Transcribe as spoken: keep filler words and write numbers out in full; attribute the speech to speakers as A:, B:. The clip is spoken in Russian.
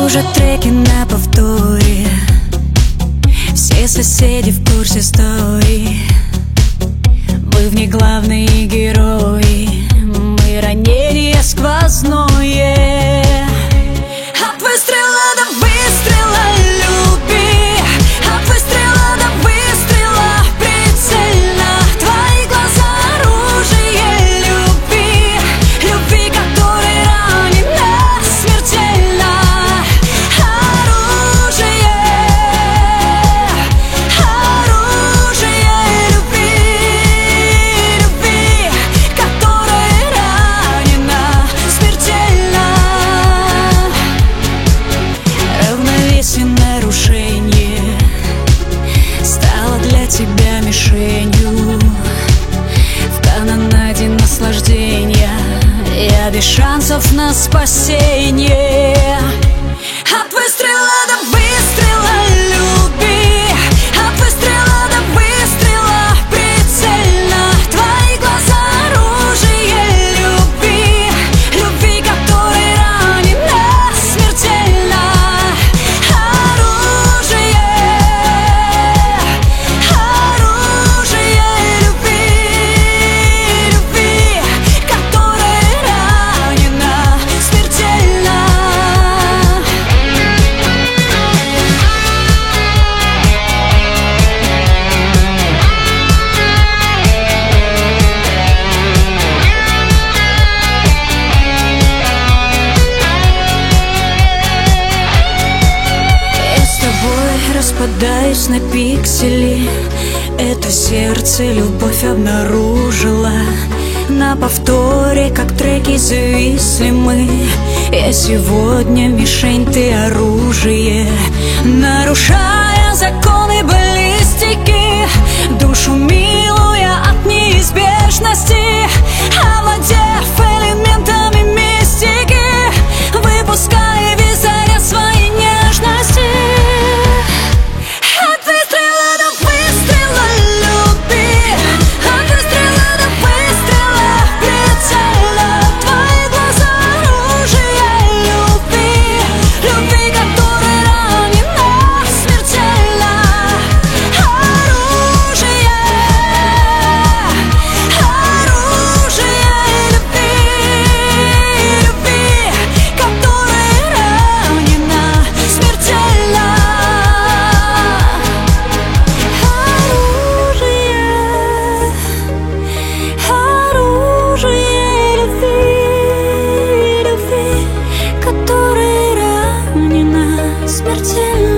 A: Кружат треки на повторе, все соседи в курсе истории. Мы в ней главные герои, мы ранение сквозное. От выстрела до выстрела люби, от выстрела до выстрела прицельно. Твои глаза оружие любви, любви, которой ранена смертельно. Оружие, оружие любви, любви, которой ранена смертельно. Равновесие нарушение стало для тебя мишенью. В канонаде наслаждения я без шансов на спасение. От выстрела до выстрела люби, от выстрела до выстрела прицельно. Твои глаза оружие любви, любви, которой ранена смертельно. Оружие, оружие любви, любви, которой ранена смертельно. Я с тобой распадаюсь на пиксели. Это сердце любовь обнаружила. На повторе, как треки зависли мы. Я сегодня мишень, ты оружие. Нарушая законы баллистики, душу милуя от неизбежности, овладев элементами мистики, выпуская визаря своей нежности. От выстрела до выстрела люби, от выстрела до выстрела прицельно. Твои глаза оружие любви, любви, которой ранена смертельно. Оружие, оружие любви, любви, которой ранена смертельно. Оружие, оружие любви, любви, которой ранена смертельно.